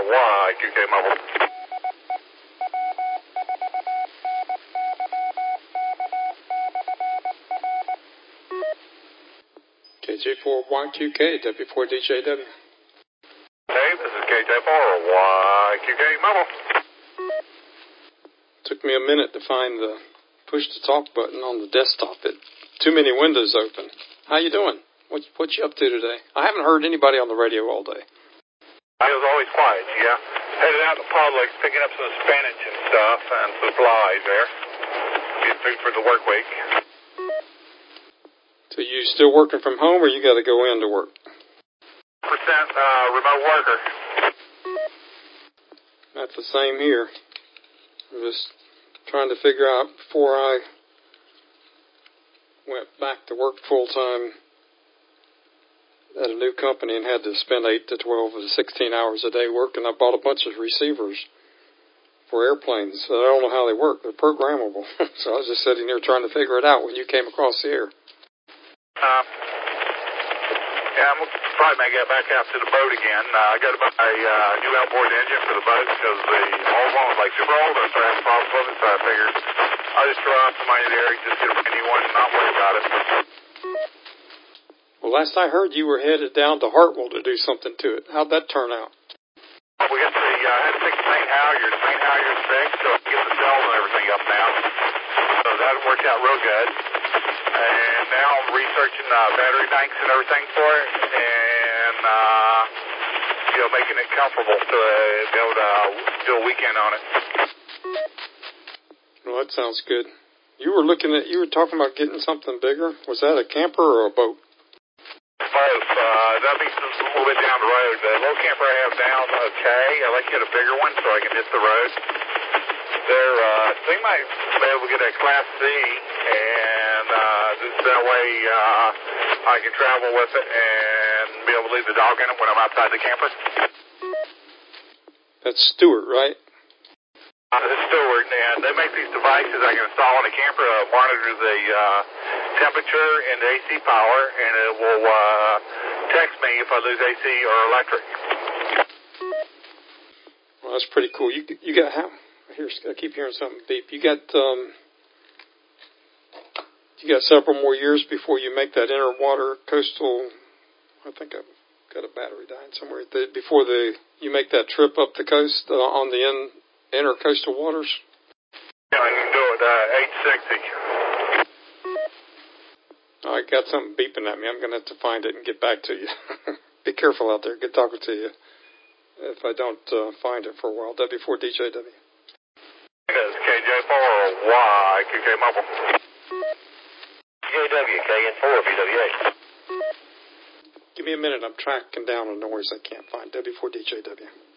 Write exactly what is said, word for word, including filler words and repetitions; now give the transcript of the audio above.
Y Q K Mobile. K J four Y Q K, W four D J W. Hey, this is K J four Y Q K Mobile. Took me a minute to find the push to talk button on the desktop. It too many windows open. How you doing? What what you up to today? I haven't heard anybody on the radio all day. I was always quiet, yeah. Headed out to Publix, picking up some spinach and stuff and supplies there. Get food for the work week. So you still working from home, or you got to go in to work? Percent uh, remote worker. That's the same here. I'm just trying to figure out before I went back to work full time at a new company and had to spend eight to twelve to sixteen hours a day working. I bought a bunch of receivers for airplanes. So I don't know how they work. They're programmable. So I was just sitting here trying to figure it out when you came across the air. Uh, yeah, I'm probably may get back out to the boat again. Uh, I got to buy a uh, new outboard engine for the boat because the old one was like super old. I started having problems with it, so I figured I'll just throw out some money there, just get a brand new one and not worry about it. Well, last I heard, you were headed down to Hartwell to do something to it. How'd that turn out? We got the, uh, had to fix the main halyards. Main halyards fixed, so I can get the cells and everything up now. So that worked out real good. And now I'm researching uh, battery banks and everything for it, and uh, you know, making it comfortable to uh, be able to uh, do a weekend on it. Well, that sounds good. You were looking at, you were talking about getting something bigger. Was that a camper or a boat? Both. Uh, that'll be just a little bit down the road. The little camper I have now is okay. I'd like to get a bigger one so I can hit the road. They're, uh, they might be able to get a Class C, and uh, this, that way uh, I can travel with it and be able to leave the dog in it when I'm outside the camper. That's Stewart, right? Uh, this is Stewart, and they make these devices I can install in the camper to monitor the uh, temperature and the A C power, and it will uh, text me if I lose A C or electric. Well, that's pretty cool. You you got how? Here's I keep hearing something beep. You got um, you got several more years before you make that interwater coastal. I think I've got a battery dying somewhere. The, before the you make that trip up the coast uh, on the in, intercoastal waters. Yeah, I can do it. Uh, eight sixty. I got something beeping at me. I'm going to have to find it and get back to you. Be careful out there. Good talking to you. If I don't uh, find it for a while, W four D J W. It is K J four Y Q K Mobile. J W, K N four B W A. Give me a minute. I'm tracking down a noise I can't find. W four D J W.